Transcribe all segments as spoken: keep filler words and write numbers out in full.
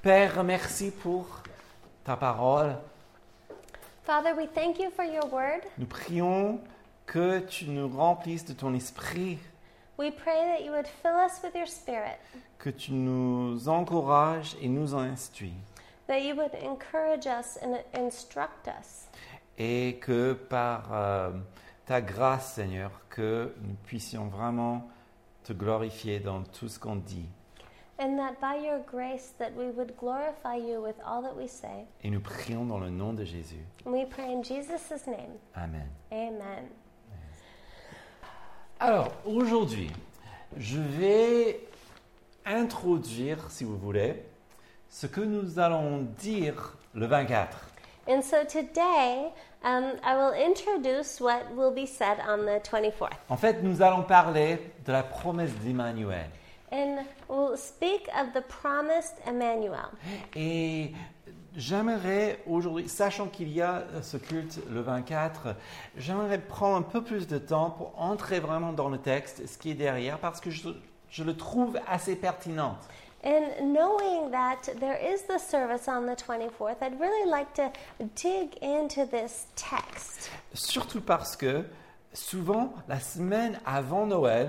Père, merci pour ta parole. Father, we thank you for your word. Nous prions que tu nous remplisses de ton esprit, We pray that you would fill us with your spirit, que tu nous encourages et nous instruis. that you would encourage us and instruct us, Et que par euh, ta grâce, Seigneur, que nous puissions vraiment te glorifier dans tout ce qu'on dit. and that by your grace that we would glorify you with all that we say. Et nous prions dans le nom de Jésus. And we pray in Jesus' name. Amen. Amen. Alors, aujourd'hui, je vais introduire, si vous voulez, ce que nous allons dire le vingt-quatre. And so today, um, I will introduce what will be said on the twenty-fourth. En fait, nous allons parler de la promesse d'Emmanuel. And we'll speak of the promised Emmanuel. Et j'aimerais aujourd'hui, sachant qu'il y a ce culte le vingt-quatre, j'aimerais prendre un peu plus de temps pour entrer vraiment dans le texte, ce qui est derrière, parce que je, je le trouve assez pertinent. And knowing that there is the service on the twenty-fourth, I'd really like to dig into this text. Surtout parce que souvent, la semaine avant Noël,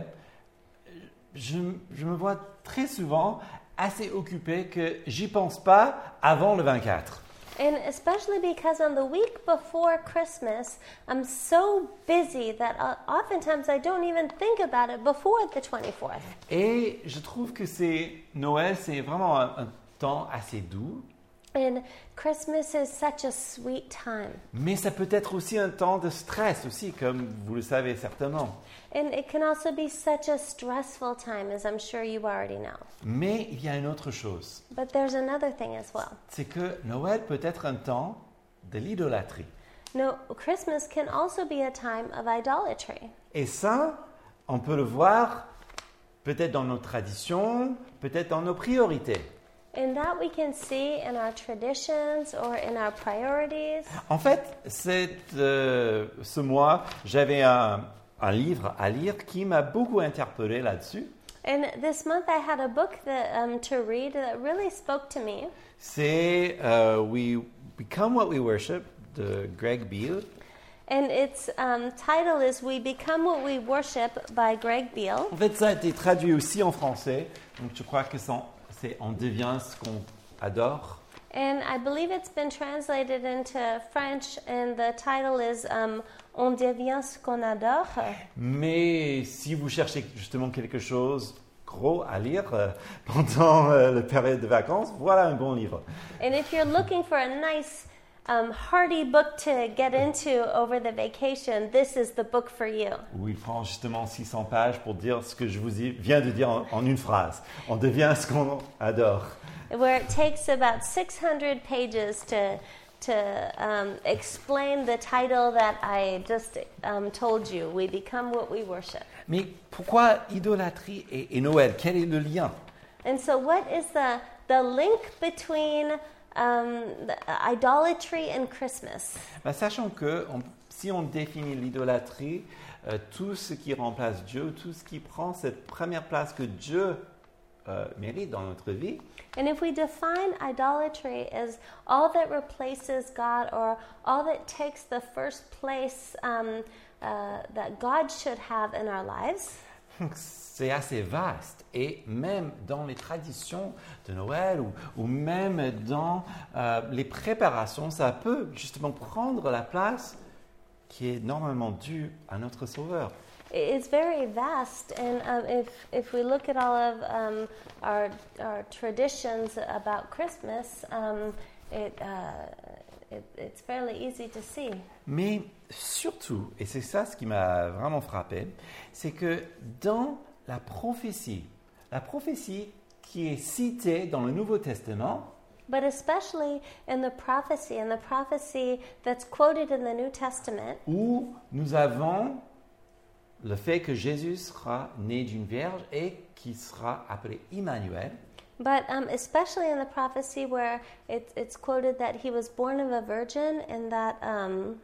je, je me vois très souvent assez occupé que j'y pense pas avant le vingt-quatre. And especially because on the week before Christmas, I'm so busy that uh, oftentimes I don't even think about it before the twenty-fourth. Et je trouve que c'est Noël, c'est vraiment un, un temps assez doux, And Christmas is such a sweet time. mais ça peut être aussi un temps de stress aussi, comme vous le savez certainement. And it can also be such a stressful time, as I'm sure you already know. Mais il y a une autre chose, But there's another thing as well. c'est que Noël peut être un temps de l'idolâtrie. No, Christmas can also be a time of idolatry. Et ça, on peut le voir peut-être dans nos traditions, peut-être dans nos priorités. And that we can see in our traditions or in our priorities. En fait, cette, euh, ce mois, j'avais un, un livre à lire qui m'a beaucoup interpellé là-dessus. And this month I had a book that, um, to read that really spoke to me. C'est euh, We Become What We Worship de Greg Beale. And its um, title is We Become What We Worship by Greg Beale. En fait, ça a été traduit aussi en français, donc je crois que c'est On devient ce qu'on adore. And I believe it's been translated into French, and the title is um, On devient ce qu'on adore. Mais si vous cherchez justement quelque chose gros à lire euh, pendant euh, la période de vacances, voilà un bon livre. And if you're looking for a nice, um, hearty book to get into over the vacation, this is the book for you. Où il prend justement six cents pages pour dire ce que je vous viens de dire en, en une phrase. On devient ce qu'on adore. Where it takes about six hundred pages to to um, explain the title that I just um, told you. We become what we worship. Mais pourquoi idolâtrie et, et Noël? Quel est le lien? And so, what is the the link between um, the idolatry and Christmas? Ben, sachant que on, si on définit l'idolâtrie, euh, tout ce qui remplace Dieu, tout ce qui prend cette première place que Dieu euh, mérite dans notre vie, And if we define idolatry as all that replaces God or all that takes the first place um, uh, that God should have in our lives, c'est assez vaste. Et même dans les traditions de Noël ou, ou même dans euh, les préparations, ça peut justement prendre la place qui est normalement due à notre Sauveur. it's very vast. And um, if if we look at all of um, our our traditions about Christmas, um, it, uh, it it's fairly easy to see. Mais surtout, et c'est ça ce qui m'a vraiment frappé, c'est que dans la prophétie, la prophétie qui est citée dans le Nouveau Testament, But especially in the prophecy, in the prophecy that's quoted in the New Testament, où nous avons le fait que Jésus sera né d'une vierge et qui sera appelé Emmanuel. but um, especially in the prophecy where it, it's quoted that he was born of a virgin and that um,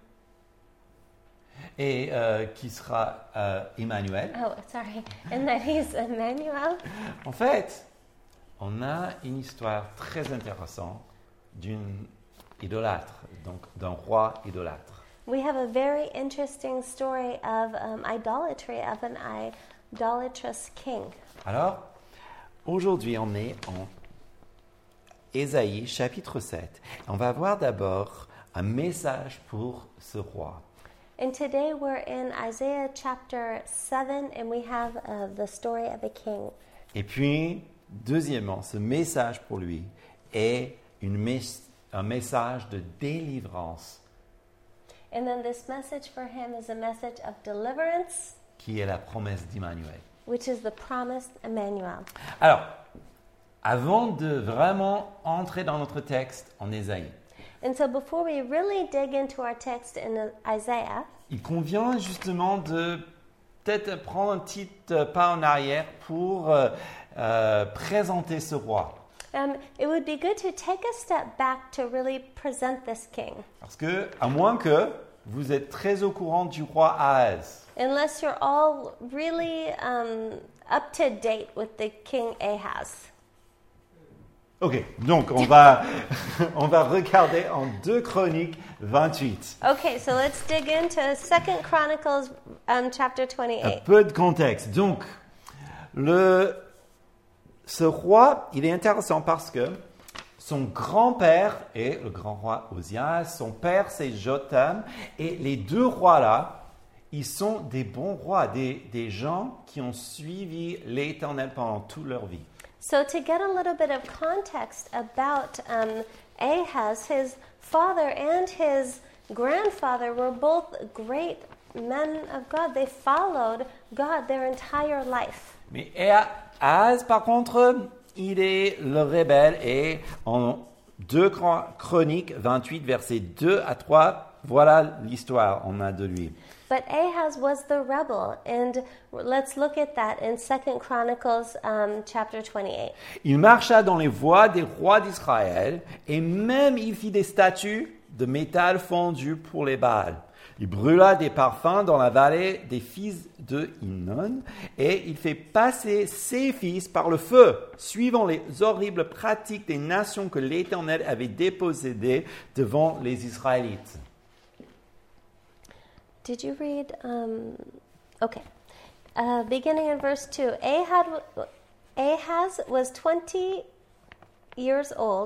et euh, qui sera euh, Emmanuel. oh sorry and that he's Emmanuel. En fait, on a une histoire très intéressante d'une idolâtre, donc d'un roi idolâtre. We have a very interesting story of um, idolatry, of an idolatrous king. Alors, aujourd'hui, on est en Ésaïe chapitre sept. On va voir d'abord un message pour ce roi. And today we're in Isaiah chapter seven, and we have uh, the story of a king. Et puis, deuxièmement, ce message pour lui est une mes- un message de délivrance And then this message for him is a message of deliverance, qui est la promesse d'Emmanuel. which is the promised Emmanuel. Alors, avant de vraiment entrer dans notre texte en Ésaïe, And so before we really dig into our text in uh, Isaiah, il convient justement de peut-être prendre un petit euh, pas en arrière pour euh, euh, présenter ce roi. um, it would be good to take a step back to really present this king. Parce que, à moins que vous êtes très au courant du roi Ahaz. Unless you're all really um, up to date with the King Ahaz. Ok, donc on va, on va regarder en deux Chroniques vingt-huit. Okay, so let's dig into Second Chronicles um, chapter Un twenty-eight. peu de contexte. Donc, le, ce roi, il est intéressant parce que son grand-père est le grand roi Osias, son père c'est Jotham, et les deux rois-là, ils sont des bons rois, des, des gens qui ont suivi l'Éternel pendant toute leur vie. So to get a little bit of context about um, Ahaz, his father and his grandfather were both great men of God. They followed God their entire life. Mais Ahaz, par contre, il est le rebelle et en deux Chroniques vingt-huit, versets deux à trois, voilà l'histoire on a de lui. But Ahaz was the rebel, and let's look at that in Second Chronicles um, chapter twenty-eight. Il marcha dans les voies des rois d'Israël et même il fit des statues de métal fondu pour les Baals. Il brûla des parfums dans la vallée des fils de Hinnon et il fait passer ses fils par le feu, suivant les horribles pratiques des nations que l'Éternel avait dépossédées devant les Israélites. Did you read? Um, okay. Uh, beginning in verse two. Ahaz, Ahaz was twenty years old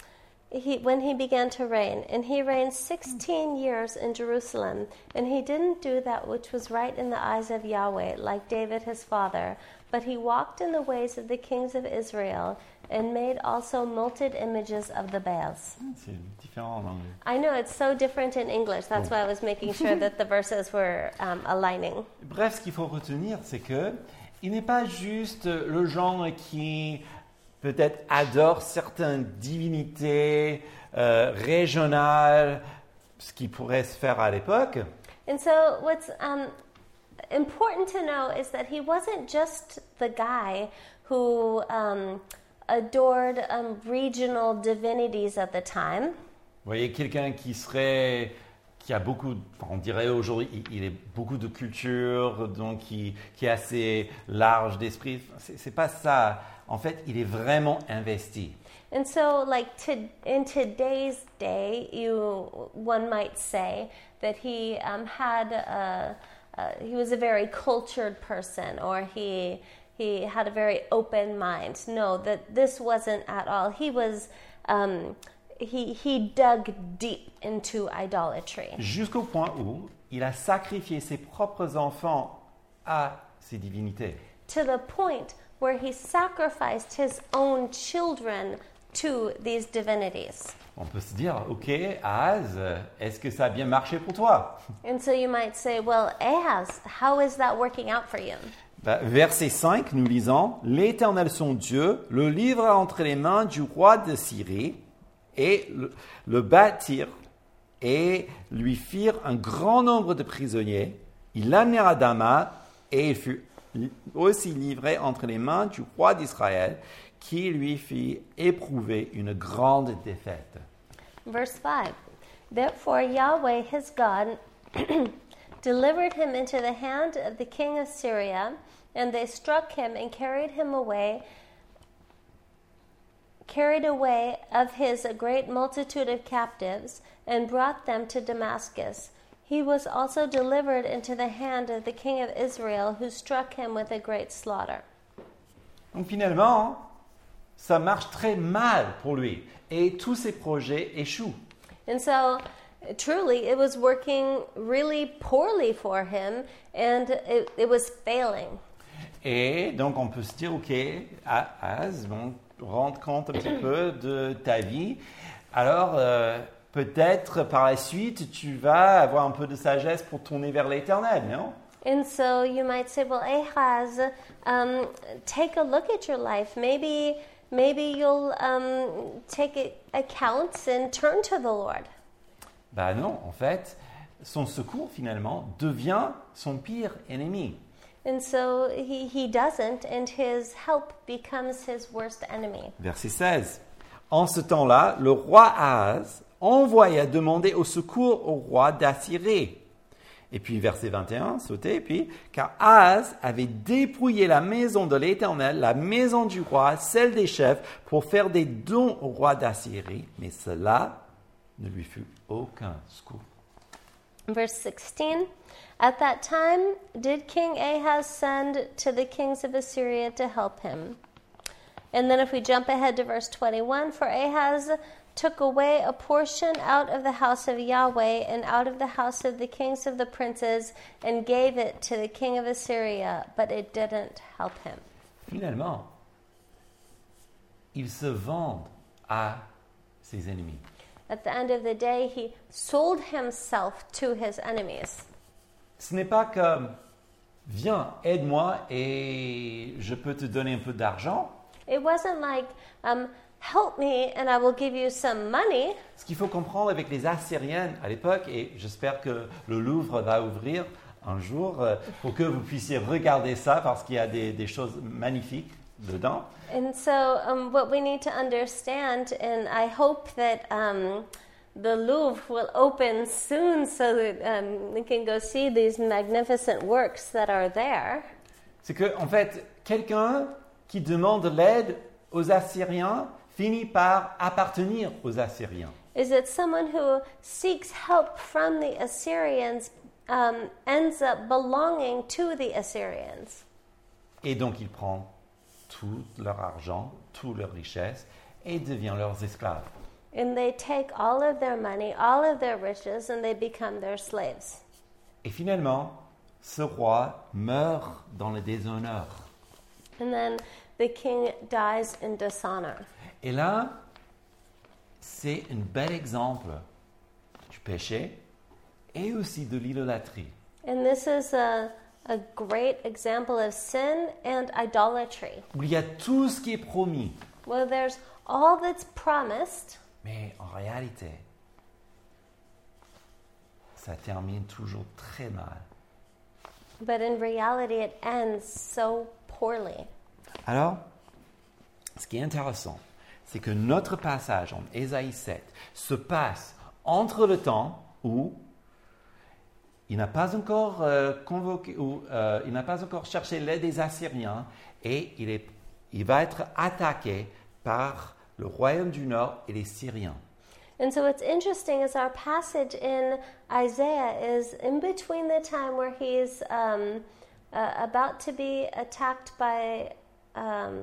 he, when he began to reign, and he reigned sixteen years in Jerusalem. And he didn't do that which was right in the eyes of Yahweh, like David his father, but he walked in the ways of the kings of Israel and made also molted images of the Baals. C'est différent en anglais. I know it's so different in English. That's why I was making sure that the verses were um, aligning. Bref, ce qu'il faut retenir, c'est que il n'est pas juste le genre qui peut-être adore certaines divinités euh, régionales, ce qui pourrait se faire à l'époque. And so what's um, important to know is that he wasn't just the guy who um, adored um, regional divinities at the time. Vous voyez, quelqu'un qui serait, qui a beaucoup, on dirait aujourd'hui, il, il est beaucoup de culture, donc qui, qui est assez large d'esprit. C'est, c'est pas ça. En fait, il est vraiment investi. And so, like to, in today's day, you one might say that he um, had a, uh, he was a very cultured person, or he he had a very open mind. No, that this wasn't at all. He was um, he he dug deep into idolatry. Jusqu'au point où il a sacrifié ses propres enfants à ces divinités. To the point where he sacrificed his own children to these divinities. On peut se dire, ok, Ahaz, est-ce que ça a bien marché pour toi? And so you might say, well, Ahaz, how is that working out for you? Ben, verset cinq, nous lisons, l'Éternel son Dieu le livra entre les mains du roi de Syrie et le, le battirent et lui firent un grand nombre de prisonniers. Il l'amenèrent à Damas et il fut aussi livré entre les mains du roi d'Israël qui lui fit éprouver une grande défaite. Verse five. Therefore Yahweh his God delivered him into the hand of the king of Syria, and they struck him and carried him away carried away of his a great multitude of captives and brought them to Damascus. He was also delivered into the hand of the king of Israel, who struck him with a great slaughter. Donc finalement, ça marche très mal pour lui et tous ses projets échouent. And so, truly, it was working really poorly for him, and it, it was failing. Et donc on peut se dire, ok, Az, bon, rends compte un petit peu de ta vie. Alors euh, peut-être par la suite tu vas avoir un peu de sagesse pour tourner vers l'Éternel, non? And so you might say, well, Ahaz, um, take a look at your life. Maybe, maybe you'll um, take account and turn to the Lord. Ben non, en fait, son secours finalement devient son pire ennemi. And so he, he doesn't, and his help becomes his worst enemy. Verset seize. En ce temps-là, le roi Ahaz envoya demander au secours au roi d'Assyrie. Et puis verset vingt et un, sautez, et puis, car Ahaz avait dépouillé la maison de l'Éternel, la maison du roi, celle des chefs, pour faire des dons au roi d'Assyrie, mais cela ne lui fut aucun secours. Verse sixteen, at that time did King Ahaz send to the kings of Assyria to help him. And then if we jump ahead to verse twenty-one, for Ahaz took away a portion out of the house of Yahweh and out of the house of the kings of the princes and gave it to the king of Assyria, but it didn't help him. Finalement, il se vend à ses ennemis. At the end of the day, he sold himself to his enemies. Ce n'est pas comme, viens, aide-moi et je peux te donner un peu d'argent. It wasn't like, um, help me and I will give you some money. Ce qu'il faut comprendre avec les Assyriennes à l'époque, et j'espère que le Louvre va ouvrir un jour euh, pour que vous puissiez regarder ça parce qu'il y a des, des choses magnifiques dedans. And so um, what we need to understand, and I hope that um, the Louvre will open soon so that um, we can go see these magnificent works that are there. C'est que, en fait, quelqu'un qui demande l'aide aux Assyriens finit par appartenir aux Assyriens. Is that someone who seeks help from the Assyrians um, ends up belonging to the Assyrians. Et donc il prend tout leur argent, toute leur richesse et devient leurs esclaves. And they take all of their money, all of their riches, and they become their slaves. Et finalement, ce roi meurt dans le déshonneur. And then the king dies in dishonor. Et là, c'est un bel exemple du péché et aussi de l'idolâtrie. And this is a, a great example of sin and idolatry. Où il y a tout ce qui est promis, Well, there's all that's promised, mais en réalité, ça termine toujours très mal. but in reality it ends so poorly. Alors, ce qui est intéressant, c'est que notre passage en Ésaïe sept se passe entre le temps où il n'a pas encore euh, convoqué, où euh, il n'a pas encore cherché l'aide des Assyriens et il, est, il va être attaqué par le royaume du Nord et les Syriens. And so what's interesting is our passage in Isaiah is in between the time where he's um, uh, about to be attacked by... Um,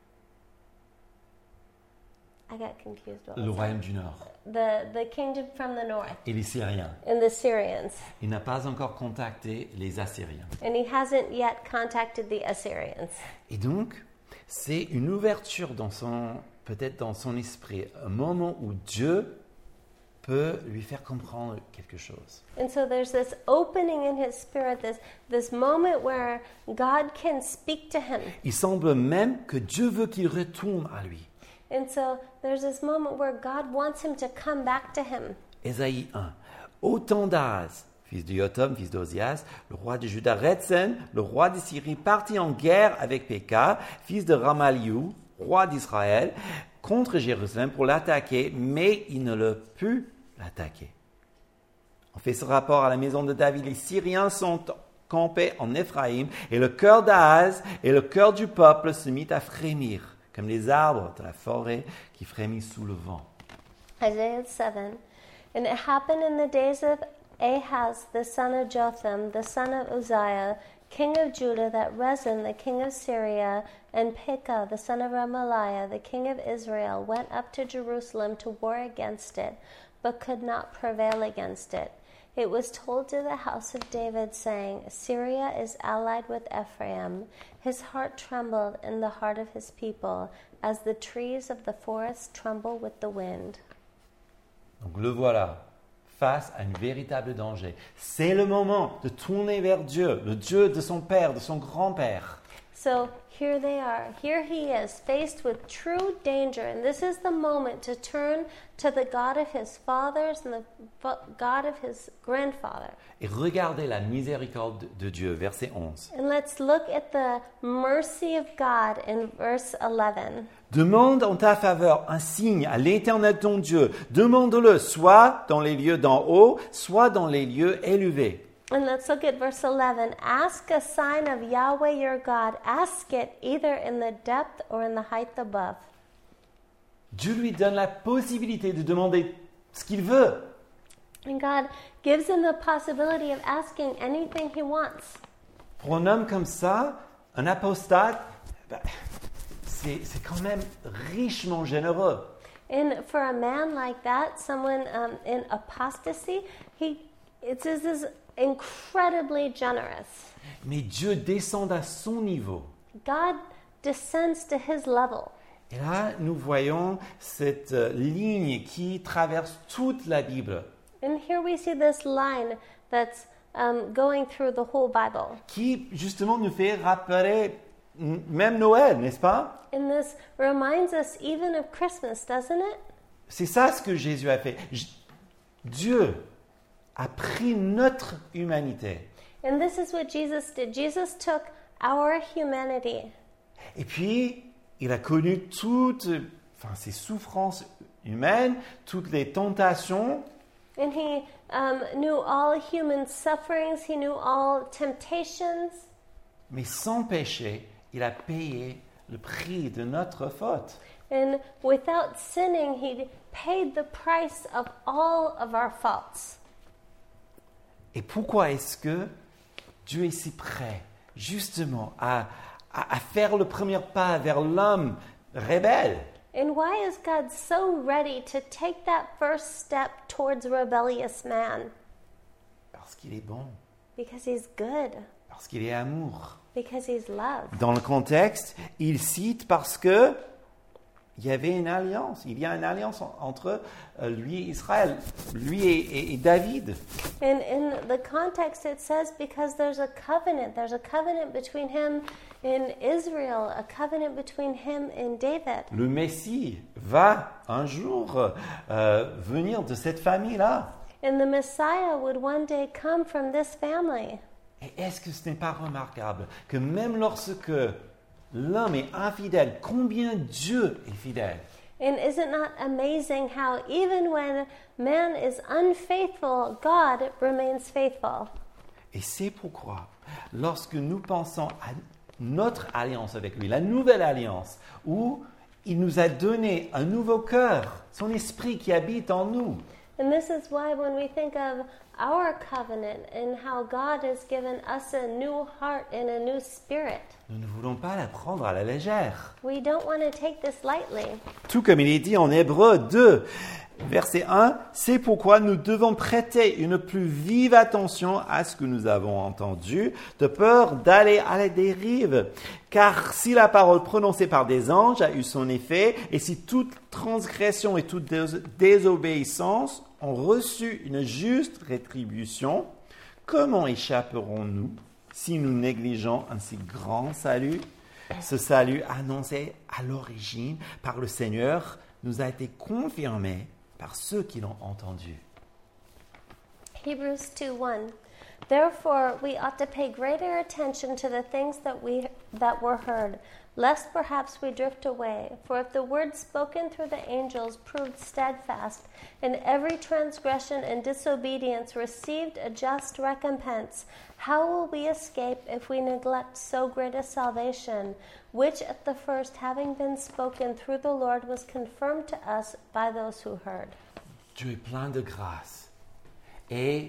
I got confused. What Le was royaume du Nord the, the kingdom from the north et les Syriens. and the Syrians. Il n'a pas encore contacté les Assyriens. And he hasn't yet contacted the Assyrians. Et donc, c'est une ouverture dans son, peut-être dans son esprit, un moment où Dieu peut lui faire comprendre quelque chose. And so there's this opening in his spirit, this, this moment where God can speak to him. Il semble même que Dieu veut qu'il retourne à lui. And so there's this moment where God wants him to come back to him. Ésaïe un. Au temps d'Ahaz, fils de Jotham, fils d'Ozias, le roi de Juda, Retsen, le roi de Syrie, partit en guerre avec Péka, fils de Ramaliou, roi d'Israël, contre Jérusalem pour l'attaquer, mais il ne le put l'attaquer. On fait ce rapport à la maison de David. Les Syriens sont campés en Éphraïm, et le cœur d'Ahaz et le cœur du peuple se mit à frémir, comme les arbres de la forêt qui frémissent sous le vent. Isaiah seven. And it happened in the days of Ahaz, the son of Jotham, the son of Uzziah, king of Judah, that Rezin, the king of Syria, and Pekah, the son of Remaliah, the king of Israel, went up to Jerusalem to war against it, but could not prevail against it. It was told to the house of David, saying, Syria is allied with Ephraim. His heart trembled in the heart of his people, as the trees of the forest tremble with the wind. Donc le voilà, face à un véritable danger. C'est le moment de tourner vers Dieu, le Dieu de son père, de son grand-père. So here they are. Here he is, faced with true danger. And this is the moment to turn to the God of his fathers and the God of his grandfather. Et regardez la miséricorde de Dieu, verset onze. And let's look at the mercy of God in verse eleven. Demande en ta faveur un signe à l'Éternel ton Dieu. Demande-le soit dans les lieux d'en haut, soit dans les lieux élevés. And let's look at verse eleven. Ask a sign of Yahweh your God. Ask it either in the depth or in the height above. Dieu lui donne la possibilité de demander ce qu'il veut. And God gives him the possibility of asking anything he wants. Pour un homme comme ça, un apostate, ben, c'est, c'est quand même richement généreux. And for a man like that, someone um, in apostasy, he it is is incredibly generous. Mais Dieu descend à son niveau. God descends to his level. Et là, nous voyons cette euh, ligne qui traverse toute la Bible, And here we see this line that's um, going through the whole Bible. qui justement nous fait rappeler m- même Noël, n'est-ce pas? And this reminds us even of Christmas, doesn't it? C'est ça ce que Jésus a fait. J- Dieu a pris notre humanité. And this is what Jesus did. Jesus took our humanity. Et puis, il a connu toutes enfin, ces souffrances humaines, toutes les tentations, And he um, knew all human sufferings. He knew all temptations. mais sans péché, il a payé le prix de notre faute. And without sinning, he paid the price of all of our faults. Et pourquoi est-ce que Dieu est si prêt, justement, à, à, à faire le premier pas vers l'homme rebelle? And why is God so ready to take that first step towards rebellious man? Parce qu'il est bon, Because he's good. parce qu'il est amour. Because he's love. Dans le contexte, il cite parce que il y avait une alliance. Il y a une alliance en- entre euh, lui et Israël, lui et, et- et David. And in the context, it says because there's a covenant. There's a covenant between him and Israel, a covenant between him and David. Le Messie va un jour euh, venir de cette famille-là. And the Messiah would one day come from this family. Et est-ce que ce n'est pas remarquable que même lorsque l'homme est infidèle, combien Dieu est fidèle? And is it not amazing how even when man is unfaithful, God remains faithful? Et c'est pourquoi, lorsque nous pensons à notre alliance avec lui, la nouvelle alliance, où il nous a donné un nouveau cœur, son esprit qui habite en nous, And this is why when we think of our covenant and how God has given us a new heart and a new spirit, nous ne voulons pas la prendre à la légère. we don't want to take this lightly. Tout comme il est dit en Hébreux deux, verset un, c'est pourquoi nous devons prêter une plus vive attention à ce que nous avons entendu, de peur d'aller à la dérive. Car si la parole prononcée par des anges a eu son effet, et si toute transgression et toute dés- désobéissance ont reçu une juste rétribution, comment échapperons-nous si nous négligeons un si grand salut? Ce salut annoncé à l'origine par le Seigneur nous a été confirmé par ceux qui l'ont entendu. Hebrews two one. Therefore, we ought to pay greater attention to the things that we that were heard, lest perhaps we drift away. For if the word spoken through the angels proved steadfast, and every transgression and disobedience received a just recompense, how will we escape if we neglect so great a salvation, which at the first, having been spoken through the Lord, was confirmed to us by those who heard? Dieu est plein de grâce et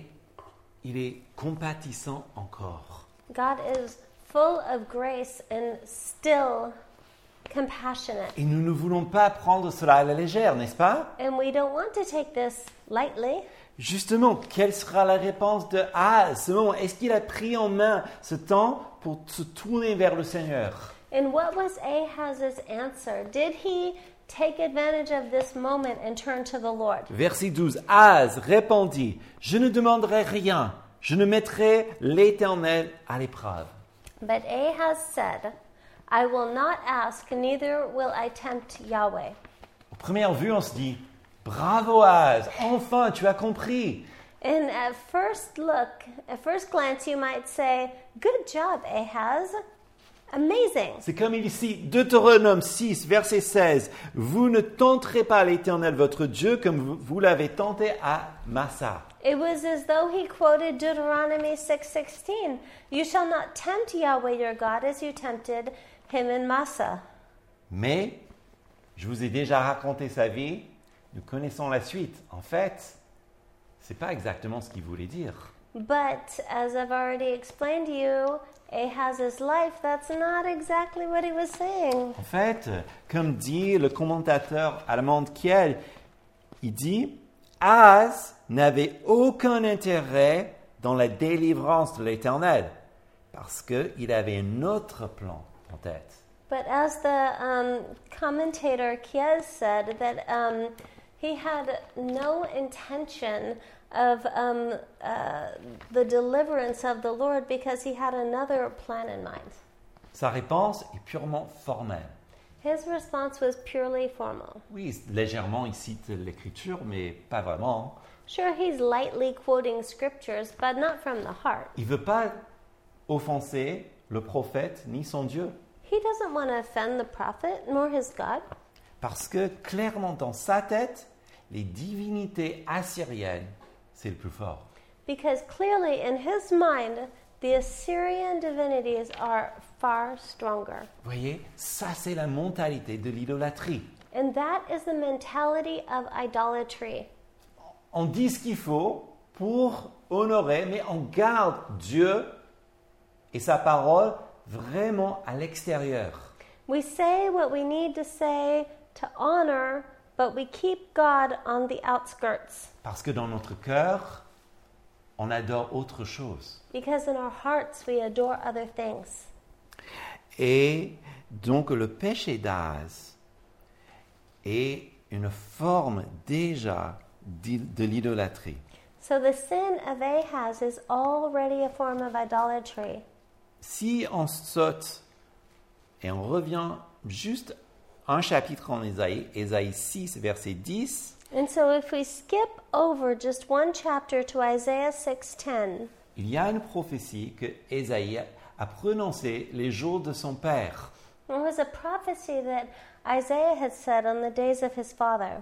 il est compatissant encore. God is full of grace and still compassionate. Et nous ne voulons pas prendre cela à la légère, n'est-ce pas? And we don't want to take this lightly. Justement, quelle sera la réponse de Ah, ce moment? Est-ce qu'il a pris en main ce temps pour se tourner vers le Seigneur? And what was Ahaz's answer? Did he take advantage of this moment and turn to the Lord? Verset douze. Ahaz répondit, je ne demanderai rien, je ne mettrai l'Éternel à l'épreuve. But Ahaz said, I will not ask, neither will I tempt Yahweh. Au première vue, on se dit, bravo Ahaz, enfin tu as compris. And at first look, at first glance, you might say, good job, Ahaz. Amazing. C'est comme ici, Deutéronome six, verset seize. Vous ne tenterez pas l'Éternel votre Dieu comme vous, vous l'avez tenté à Massa. It was as though he quoted Deuteronomy six sixteen. You shall not tempt Yahweh your God as you tempted him in Massa. Mais, je vous ai déjà raconté sa vie, nous connaissons la suite. En fait, c'est pas exactement ce qu'il voulait dire. But as I've already explained to you, Ahaz's life, that's not exactly what he was saying. En fait, comme dit le commentateur allemand Kiel, il dit Ahaz n'avait aucun intérêt dans la délivrance de l'Éternel parce qu'il avait un autre plan en tête. But as the um, commentator Kies said, that um, he had no intention of um, uh, the deliverance of the Lord because he had another plan in mind. Sa réponse est purement formelle. His response was purely formal. Oui, légèrement il cite l'Écriture, mais pas vraiment. Sure, he's lightly quoting scriptures, but not from the heart. Il ne veut pas offenser le prophète ni son Dieu. He doesn't want to offend the prophet nor his God. Parce que clairement dans sa tête, les divinités assyriennes, c'est le plus fort. Because clearly in his mind, the Assyrian divinities are far stronger. Vous voyez, ça c'est la mentalité de l'idolâtrie. And that is the mentality of idolatry. On dit ce qu'il faut pour honorer, mais on garde Dieu et sa parole vraiment à l'extérieur. We say what we need to say to honor, but we keep God on the outskirts. Parce que dans notre cœur, on adore autre chose. Because in our hearts we adore other things. Et donc le péché d'Ahaz est une forme déjà de l'idolâtrie. So the sin of Ahaz is already a form of idolatry. Si on saute et on revient juste un chapitre en Ésaïe, Ésaïe six, verset dix, And so if we skip over just one chapter to Isaiah six ten, il y a une prophétie que Ésaïe a prononcée les jours de son père. there was a prophecy that Isaiah had said on the days of his father.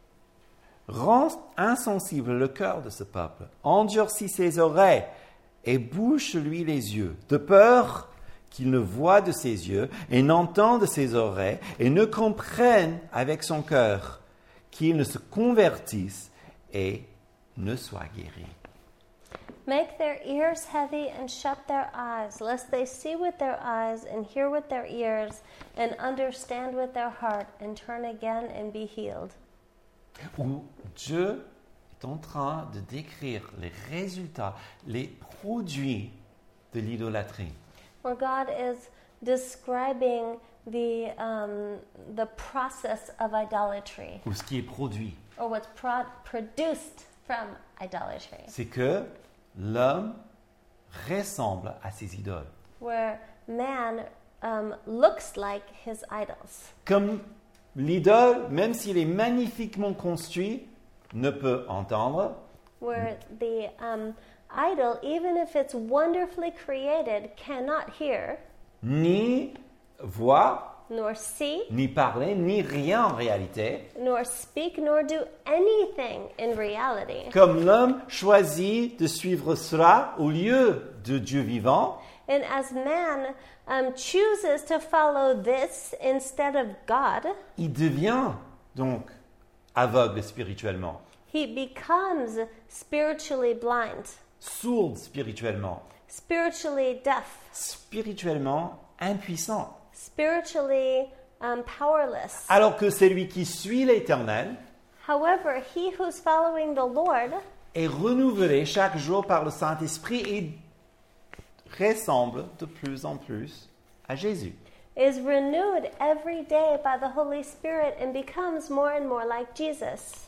Rends insensible le cœur de ce peuple, endurcis ses oreilles et bouche-lui les yeux, de peur qu'il ne voie de ses yeux et n'entende de ses oreilles et ne comprenne avec son cœur, qu'il ne se convertisse et ne soit guéri. Make their ears heavy and shut their eyes, lest they see with their eyes and hear with their ears and understand with their heart and turn again and be healed. Où Dieu est en train de décrire les résultats, les produits de l'idolâtrie. Where God is describing the, um, the process of idolatry, Ou ce qui est produit, or what's pro- produced from idolatry, c'est que l'homme ressemble à ses idoles. where man um, looks like his idols. Comme l'idole, même s'il est magnifiquement construit, ne peut entendre, Where the um, idol, even if it's wonderfully created, cannot hear, ni voir, nor see, ni parler, ni rien en réalité, nor speak, nor do anything in reality. comme l'homme choisit de suivre cela au lieu de Dieu vivant, And as man um, chooses to follow this instead of God, il devient donc aveugle spirituellement, he becomes spiritually blind, sourd spirituellement, spiritually deaf, spirituellement impuissant. spiritually um, powerless. Alors que celui qui suit l'Éternel However, he who's following the Lord est renouvelé chaque jour par le Saint-Esprit et ressemble de plus en plus à Jésus. is renewed every day by the Holy Spirit and becomes more and more like Jesus.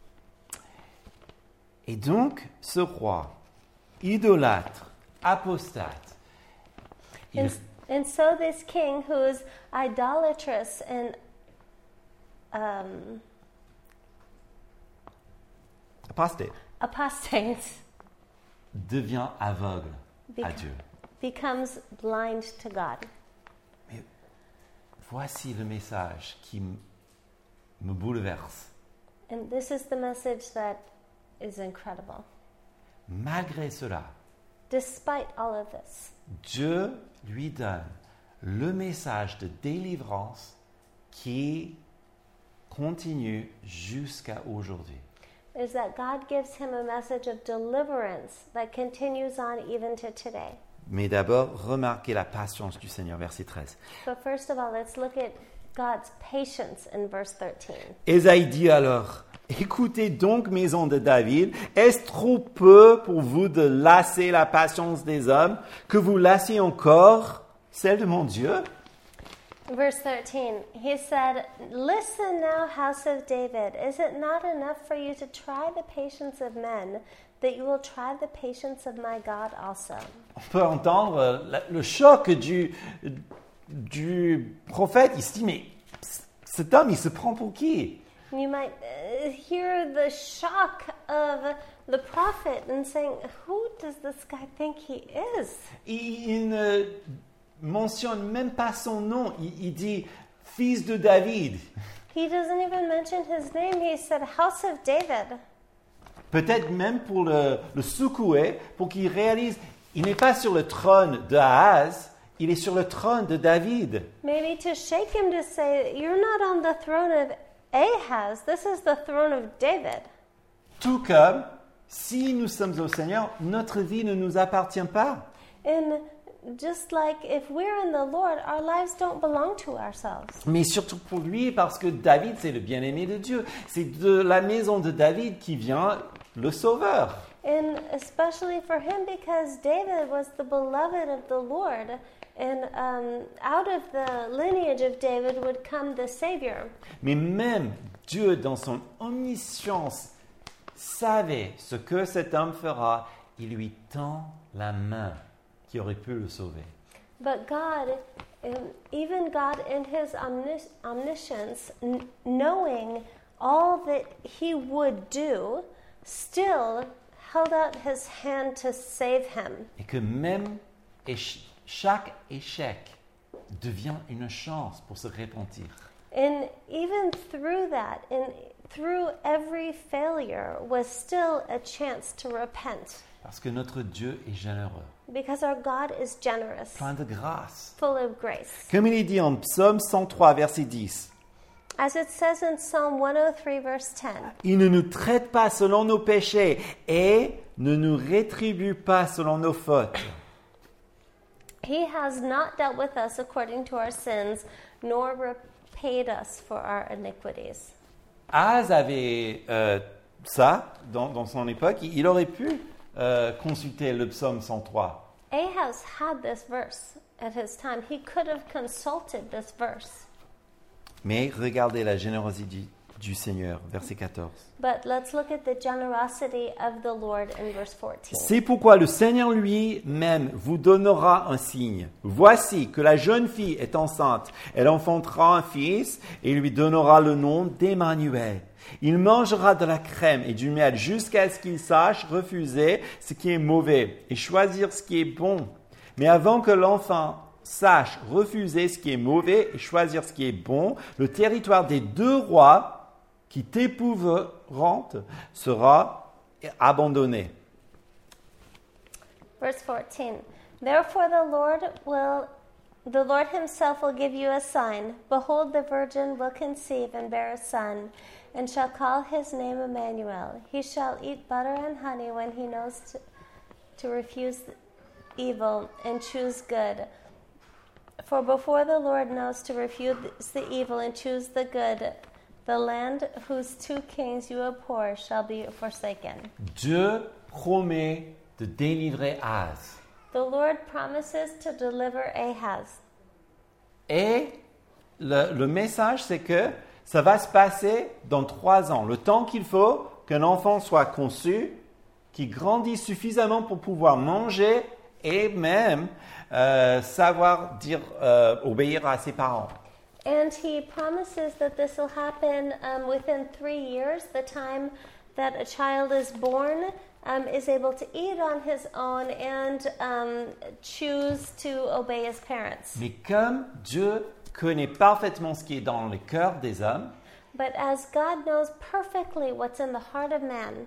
Et donc, ce roi, idolâtre, apostate, il, And, and so this king who's idolatrous and um, apostate, apostate devient aveugle à Bec- Dieu. becomes blind to God. Mais voici le message qui m- me bouleverse. And this is the message that is incredible. Malgré cela, Despite all of this, Dieu lui donne le message de délivrance qui continue jusqu'à aujourd'hui. is that God gives him a message of deliverance that continues on even to today. Mais d'abord, remarquez la patience du Seigneur, verset treize. But first of all, let's look at God's patience in verse thirteen. Ésaïe dit alors, écoutez donc, maison de David, est-ce trop peu pour vous de lasser la patience des hommes, que vous lassiez encore celle de mon Dieu? Verse thirteen, he said, "Listen now, house of David, is it not enough for you to try the patience of men, that you will try the patience of my God also?" On peut entendre la- le choc du, du prophète. Il se dit, mais cet homme, il se prend pour qui? You might uh, hear the shock of the prophet and saying, "Who does this guy think he is?" Il, il ne mentionne même pas son nom. Il, il dit, fils de David. He doesn't even mention his name. He said, "House of David." Peut-être même pour le, le secouer, pour qu'il réalise, il n'est pas sur le trône de Ahaz, il est sur le trône de David. Maybe to shake him to say, "You're not on the throne of Ahaz. This is the throne of David." Tout comme, si nous sommes au Seigneur, notre vie ne nous appartient pas. And just like if we're in the Lord, our lives don't belong to ourselves. Mais surtout pour lui, parce que David, c'est le bien-aimé de Dieu. C'est de la maison de David qui vient le Sauveur. And especially for him because David was the beloved of the Lord. And um, out of the lineage of David would come the Savior. Mais même Dieu, dans son omniscience, savait ce que cet homme fera. Il lui tend la main qui aurait pu le sauver. But God, um, even God in his omnis- omniscience, n- knowing all that he would do, still held out his hand to save him. Et que même éch- chaque échec devient une chance pour se repentir. And even through that, and through every failure, was still a chance to repent. Parce que notre Dieu est généreux, Because our God is generous, plein de grâce. full of grace. Comme il est dit en Psaume cent trois, verset dix, As it says in Psalm one oh three, verse ten, il ne nous traite pas selon nos péchés et ne nous rétribue pas selon nos fautes. He has not dealt with us according to our sins, nor repaid us for our iniquities. Ahaz avait euh, ça dans, dans son époque. Il aurait pu euh, consulter le psaume cent trois. Ahaz had this verse at his time. He could have consulted this verse. Mais regardez la générosité du, du Seigneur, verset quatorze. But let's look at the generosity of the Lord in verse fourteen. C'est pourquoi le Seigneur lui-même vous donnera un signe. Voici que la jeune fille est enceinte. Elle enfantera un fils et lui donnera le nom d'Emmanuel. Il mangera de la crème et du miel jusqu'à ce qu'il sache refuser ce qui est mauvais et choisir ce qui est bon. Mais avant que l'enfant sache refuser ce qui est mauvais et choisir ce qui est bon, le territoire des deux rois qui t'épouvantent sera abandonné. Verse fourteen. Therefore the Lord will the Lord himself will give you a sign. Behold, the virgin will conceive and bear a son, and shall call his name Emmanuel. He shall eat butter and honey when he knows to, to refuse evil and choose good. For before the Lord knows to refuse the evil and choose the good, the land whose two kings you abhor shall be forsaken. Dieu promet de délivrer Ahaz. The Lord promises to deliver Ahaz. Et le, le message, c'est que ça va se passer dans trois ans. Le temps qu'il faut qu'un enfant soit conçu, qu'il grandisse suffisamment pour pouvoir manger et même euh, savoir dire, euh, obéir à ses parents. And he promises that this will happen um, within three years, the time that a child is born, um, is able to eat on his own and um, choose to obey his parents. Mais comme Dieu connaît parfaitement ce qui est dans le cœur des hommes, But as God knows perfectly what's in the heart of man,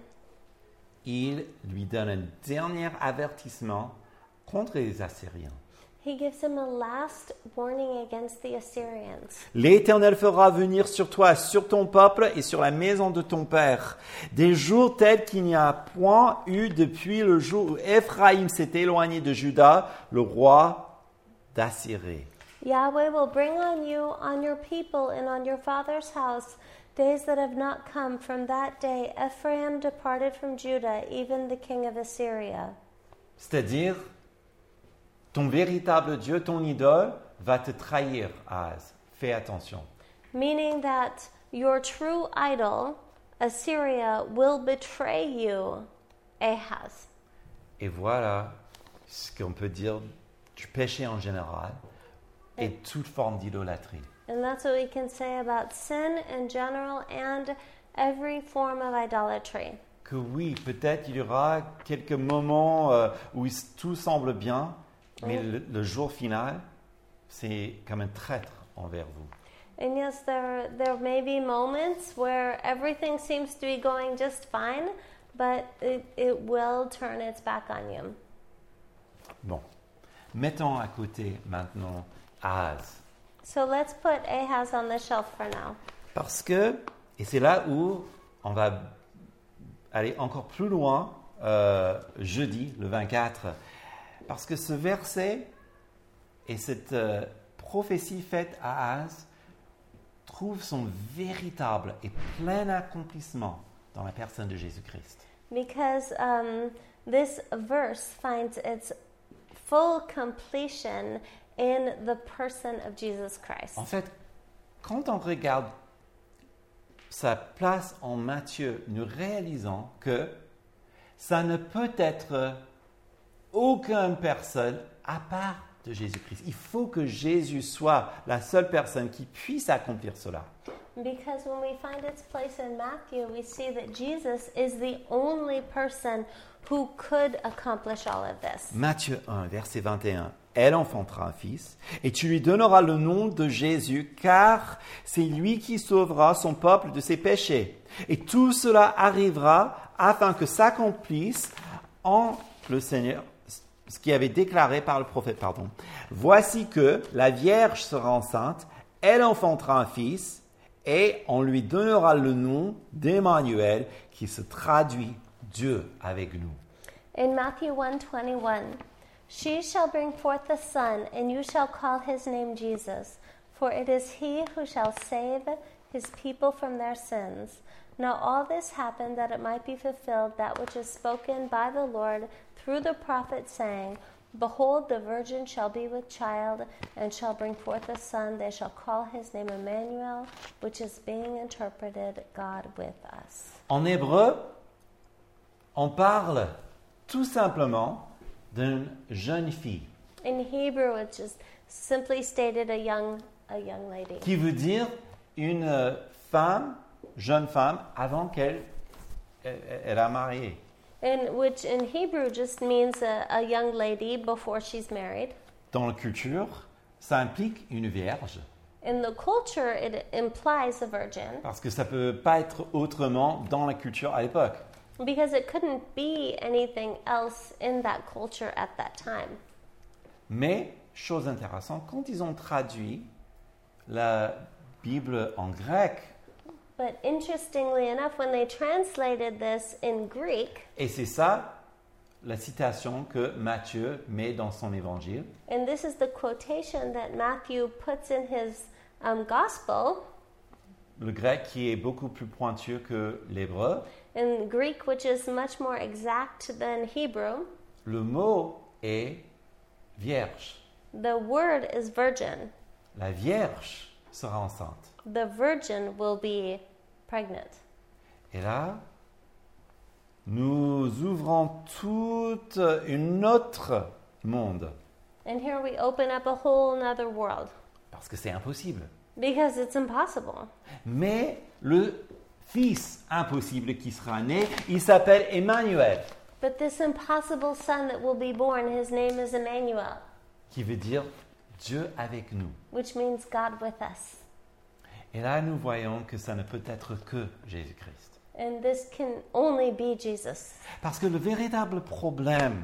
il lui donne un dernier avertissement contre les Assyriens. he gives him a last warning against the Assyrians. L'Éternel fera venir sur toi, sur ton peuple et sur la maison de ton père, des jours tels qu'il n'y a point eu depuis le jour où Éphraïm s'est éloigné de Juda, le roi d'Assyrie. Yahweh will bring on you, on your people, and on your father's house days that have not come from that day. Ephraim departed from Judah, even the king of Assyria. C'est-à-dire, ton véritable Dieu, ton idole, va te trahir, Ahaz. Fais attention. Meaning that your true idol, Assyria, will betray you, Ahaz. Et voilà ce qu'on peut dire du péché en général et toute forme d'idolâtrie. And that's what we can say about sin in general and every form of idolatry. Que oui, peut-être il y aura quelques moments euh, où tout semble bien, mais le, le jour final, c'est comme un traître envers vous. And yes, there there may be moments where everything seems to be going just fine, but it, it will turn its back on you. Bon, mettons à côté maintenant Ahaz. So let's put Ahaz on the shelf for now. Parce que, et c'est là où on va aller encore plus loin, euh, jeudi, le vingt-quatre, parce que ce verset et cette euh, prophétie faite à Ahaz trouve son véritable et plein accomplissement dans la personne de Jésus-Christ. Because um, this verse finds its full completion in the person of Jesus Christ. En fait, quand on regarde sa place en Matthieu, nous réalisons que ça ne peut être aucune personne à part de Jésus-Christ. Il faut que Jésus soit la seule personne qui puisse accomplir cela. Because when we find its place in Matthew, we see that Jesus is the only person who could accomplish all of this. Matthieu un, verset vingt et un. Elle enfantera un fils, et tu lui donneras le nom de Jésus, car c'est lui qui sauvera son peuple de ses péchés. Et tout cela arrivera afin que s'accomplisse en le Seigneur, ce qui avait déclaré par le prophète, pardon. Voici que la Vierge sera enceinte, elle enfantera un fils, et on lui donnera le nom d'Emmanuel, qui se traduit Dieu avec nous. In Matthew one twenty-one, she shall bring forth a son, and you shall call his name Jesus, for it is he who shall save his people from their sins. Now all this happened that it might be fulfilled that which is spoken by the Lord through the prophet, saying, Behold, the virgin shall be with child, and shall bring forth a son. They shall call his name Emmanuel, which is being interpreted, God with us. En hébreu, on parle tout simplement d'une jeune fille, In Hebrew, it's just simply stated a young, a young lady. qui veut dire une femme, jeune femme, avant qu'elle elle, elle a marié. And which in Hebrew just means a, a young lady before she's married. Dans la culture, ça implique une vierge, In the culture, it implies a virgin parce que ça ne peut pas être autrement dans la culture à l'époque. because it couldn't be anything else in that culture at that time. Mais, chose intéressante, quand ils ont traduit la Bible en grec, But interestingly enough, when they translated this in Greek, et c'est ça la citation que Matthieu met dans son évangile, and this is the quotation that Matthew puts in his um, gospel, le grec qui est beaucoup plus pointueux que l'hébreu, in Greek, which is much more exact than Hebrew, le mot est vierge. the word is virgin. La vierge sera enceinte. The virgin will be pregnant. Et là, nous ouvrons tout un autre monde, And here we open up a whole nother world parce que c'est impossible. because it's impossible. Mais le fils impossible qui sera né, il s'appelle Emmanuel, But this impossible son that will be born, his name is Emmanuel, qui veut dire Dieu avec nous. which means God with us. Et là, nous voyons que ça ne peut être que Jésus-Christ. And this can only be Jesus. Parce que le véritable problème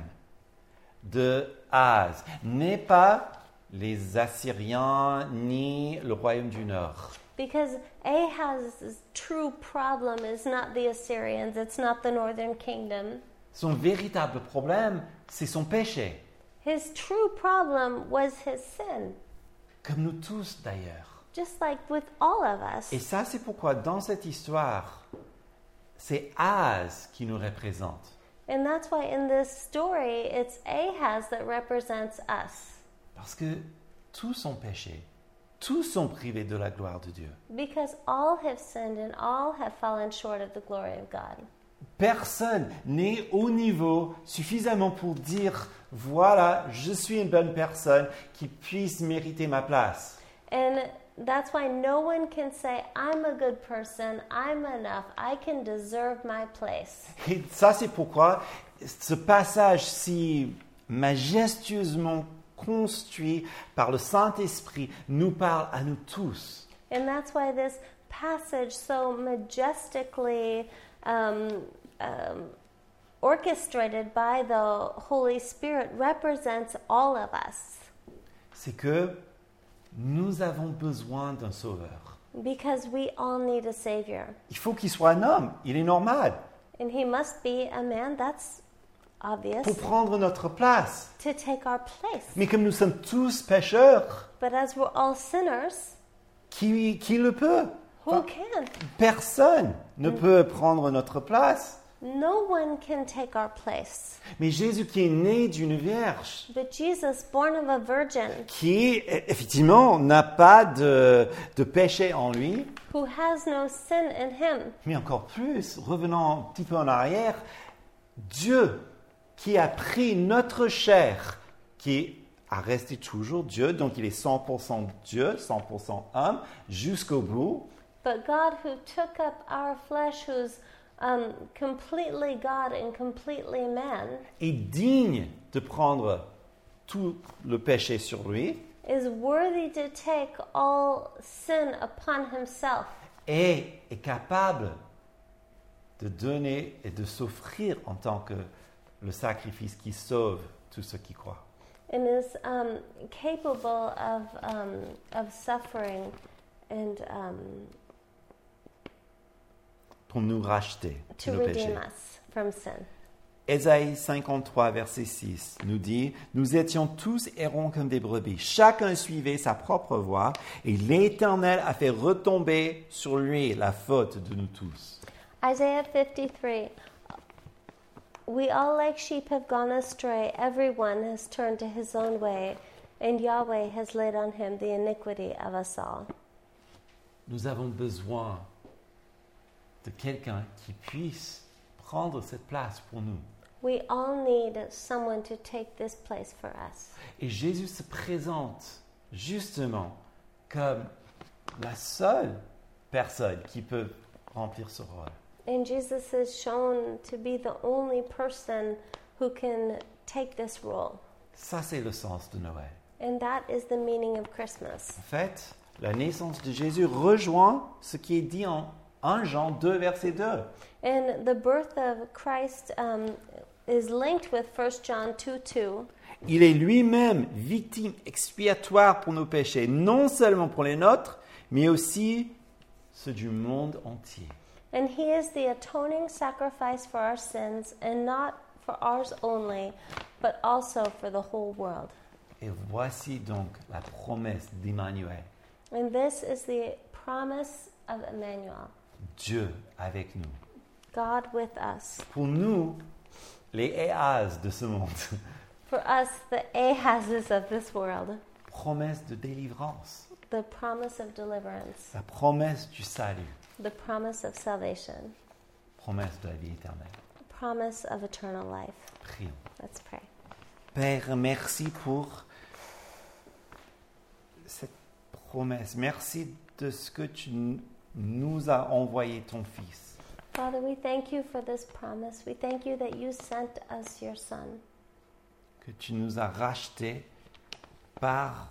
de Az n'est pas les Assyriens ni le royaume du Nord. Because Ahaz's true problem is not the Assyrians, it's not the northern kingdom. Son véritable problème, c'est son péché, His true problem was his sin, comme nous tous d'ailleurs. just like with all of us. Et ça, c'est pourquoi dans cette histoire, c'est Az qui nous représente. And that's why in this story, it's Ahaz that represents us. Parce que tous sont péchés, tous sont privés de la gloire de Dieu. Because all have sinned and all have fallen short of the glory of God. Personne n'est au niveau suffisamment pour dire, voilà, je suis une bonne personne qui puisse mériter ma place. And that's why no one can say, I'm a good person, I'm enough, I can deserve my place. Et ça, c'est pourquoi ce passage si majestueusement construit par le Saint-Esprit nous parle à nous tous. And that's why this passage, so majestically um, um, orchestrated by the Holy Spirit, represents all of us. C'est que nous avons besoin d'un sauveur. Because we all need a Savior. Il faut qu'il soit un homme, il est normal, And He must be a man, that's obvious, pour prendre notre place. to take our place. Mais comme nous sommes tous pécheurs, But as we're all sinners, qui, qui le peut? who Enfin, can? personne ne peut prendre notre place. No one can take our place. Mais Jésus qui est né d'une vierge, But Jesus, born of a virgin, qui effectivement n'a pas de, de péché en lui, who has no sin in him, mais encore plus, revenons un petit peu en arrière, Dieu qui a pris notre chair, qui a resté toujours Dieu, donc il est cent pour cent Dieu, cent pour cent homme, jusqu'au bout, but God who took up our flesh, who's um, completely God and completely man, est digne de prendre tout le péché sur lui is worthy to take all sin upon himself et est capable de donner et de s'offrir en tant que le sacrifice qui sauve tous ceux qui croient. and is um, capable of, um, of suffering and um, Pour nous racheter to de nos péchés. redeem us from sin. Ésaïe cinquante-trois, verset six, nous dit « Nous étions tous errants comme des brebis, chacun suivait sa propre voie, et l'Éternel a fait retomber sur lui la faute de nous tous. » Isaiah fifty-three. We all like sheep have gone astray. Everyone has turned to his own way, and Yahweh has laid on him the iniquity of us all. Nous avons besoin de quelqu'un qui puisse prendre cette place pour nous. We all need someone to take this place for us. Et Jésus se présente justement comme la seule personne qui peut remplir ce rôle. And Jesus is shown to be the only person who can take this role. Ça, c'est le sens de Noël. And that is the meaning of Christmas. En fait, la naissance de Jésus rejoint ce qui est dit en un Jean deux, verset deux. And the birth of Christ um, is linked with First John two two. Il est lui-même victime expiatoire pour nos péchés, non seulement pour les nôtres, mais aussi ceux du monde entier. And he is the atoning sacrifice for our sins, and not for ours only, but also for the whole world. Et voici donc la promesse d'Emmanuel, And this is the promise of Emmanuel, Dieu avec nous. God with us. Pour nous, les Ahaz de ce monde, For us, the Ahazes of this world, promesse de délivrance, the promise of deliverance, la promesse du salut, the promise of salvation, promesse de la vie éternelle. promise of eternal life. Prions. Let's pray. Père, merci pour cette promesse. Merci de ce que tu n- nous as envoyé ton Fils. Father, we thank you for this promise. We thank you that you sent us your Son, Que tu nous as rachetés par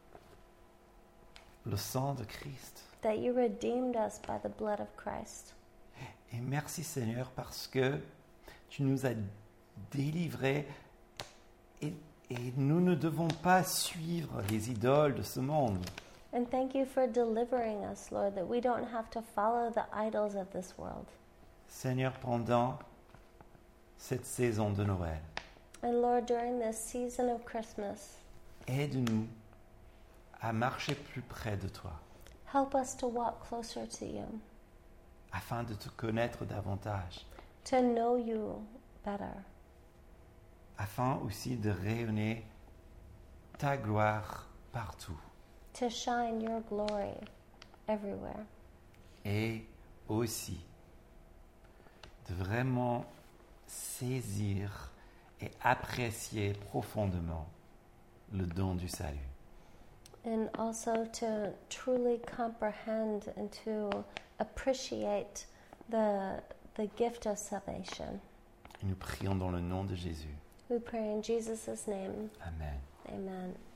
le sang de Christ. that you redeemed us by the blood of Christ. Et merci Seigneur parce que tu nous as délivrés et, et nous ne devons pas suivre les idoles de ce monde. And thank you for delivering us, Lord, that we don't have to follow the idols of this world. Seigneur, pendant cette saison de Noël, And Lord, during this season of Christmas, aide-nous à marcher plus près de toi help us to walk closer to you, afin de te connaître davantage, to know you better, afin aussi de rayonner ta gloire partout to shine your glory everywhere, et aussi de vraiment saisir et apprécier profondément le don du salut. and also to truly comprehend and to appreciate the, the gift of salvation. Et nous prions dans le nom de Jésus. We pray in Jesus' name. Amen. Amen.